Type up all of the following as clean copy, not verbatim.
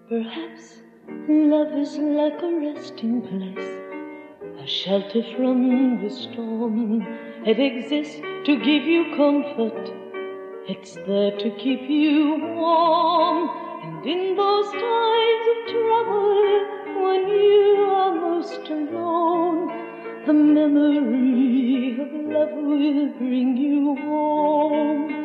Perhaps love is like a resting place, a shelter from the storm. It exists to give you comfort. It's there to keep you warm. And in those times of trouble, when you are most alone, the memory of love will bring you home.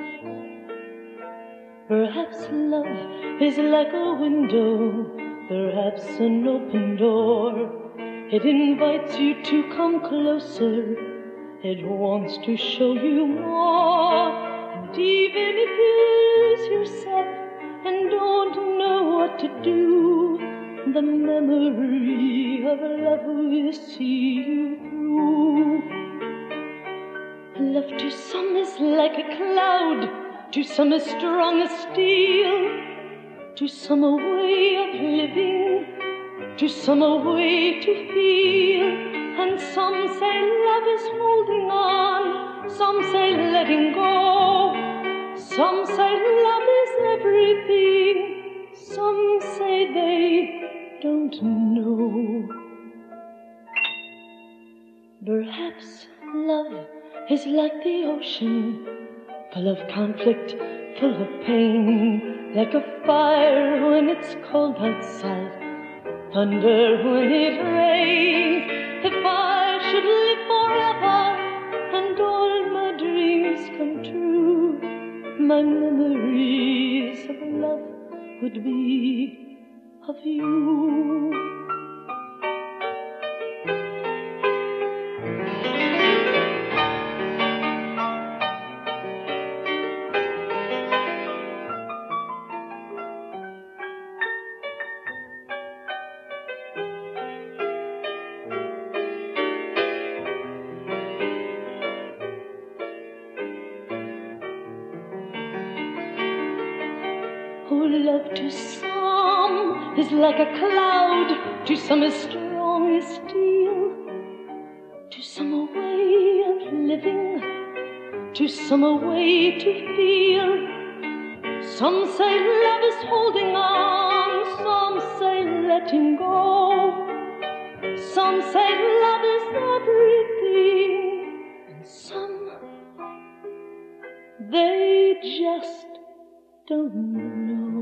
Perhaps love is like a window, perhaps an open door. It invites you to come closer. It wants to show you more. And even if you lose yourself and don't know what to do, the memory of love will see you through. Love to some is like a cloud, to some as strong as steel, to some a way of living, to some a way to feel. And some say love is holding on, some say letting go, some say love is everything, some say they don't know. Perhaps love is like the ocean, full of conflict, full of pain, like a fire when it's cold outside, thunder when it rains. If I should live forever and all my dreams come true, my memories of love would be of you. Oh, love to some is like a cloud, to some as strong as steel, to some a way of living, to some a way to feel. Some say love is holding on, some say letting go, some say love is everything, and some, they just don't know.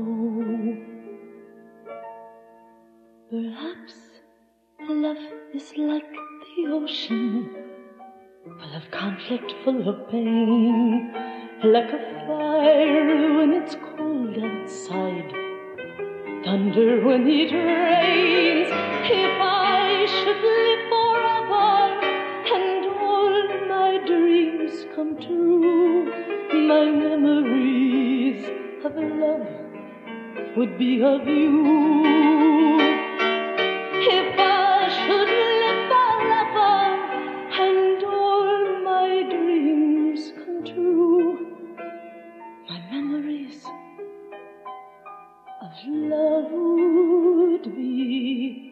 Perhaps love is like the ocean, full of conflict, full of pain, like a fire when it's cold outside, thunder when it rains. If I should live forever and all my dreams come true, my memories of love would be of you. If I should live forever and all my dreams come true, my memories of love would be